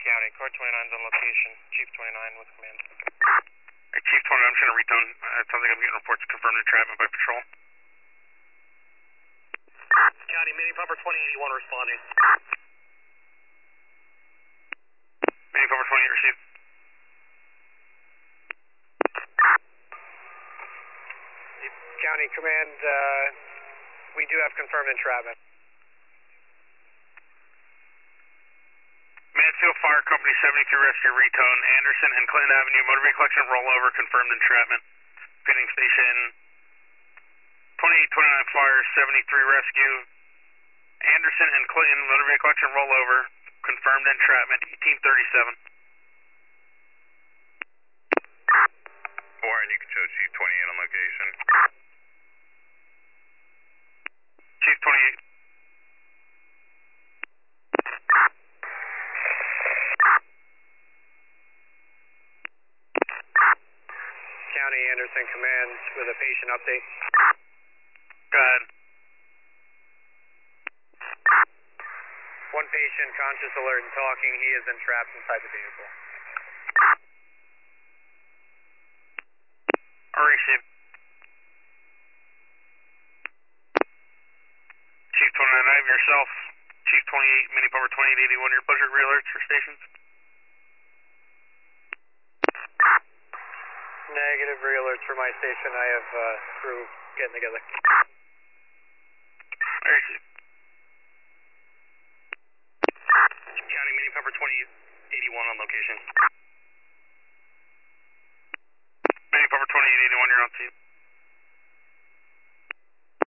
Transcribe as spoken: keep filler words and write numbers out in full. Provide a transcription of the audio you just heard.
County, Core twenty-nine's on location, Chief twenty-nine with command. Hey, Chief twenty-nine, I'm just going to retone. Uh, it sounds like I'm getting reports confirmed entrapment by patrol. County, mini pumper twenty eighty-one responding. Mini pumper twenty-eight received. County command, uh, we do have confirmed entrapment. Mansfield Fire Company seventy-three Rescue retone, Anderson and Clinton Avenue, motor vehicle accident rollover, confirmed entrapment. Pinning station twenty-eight twenty-nine Fire, seventy-three Rescue, Anderson and Clinton, motor vehicle accident rollover, confirmed entrapment, eighteen thirty-seven. Warren, you can show Chief twenty-eight on location. Chief twenty-eight. County, Anderson command with a patient update. Go ahead. One patient, conscious, alert, and talking. He is entrapped inside the vehicle. Received. Chief twenty-nine, I have yourself. Chief twenty-eight, mini pumper twenty-eight eighty-one, your pleasure, real alerts for stations. Negative re-alerts for my station. I have uh, crew getting together. I receive. County, mini pumper twenty eighty-one on location.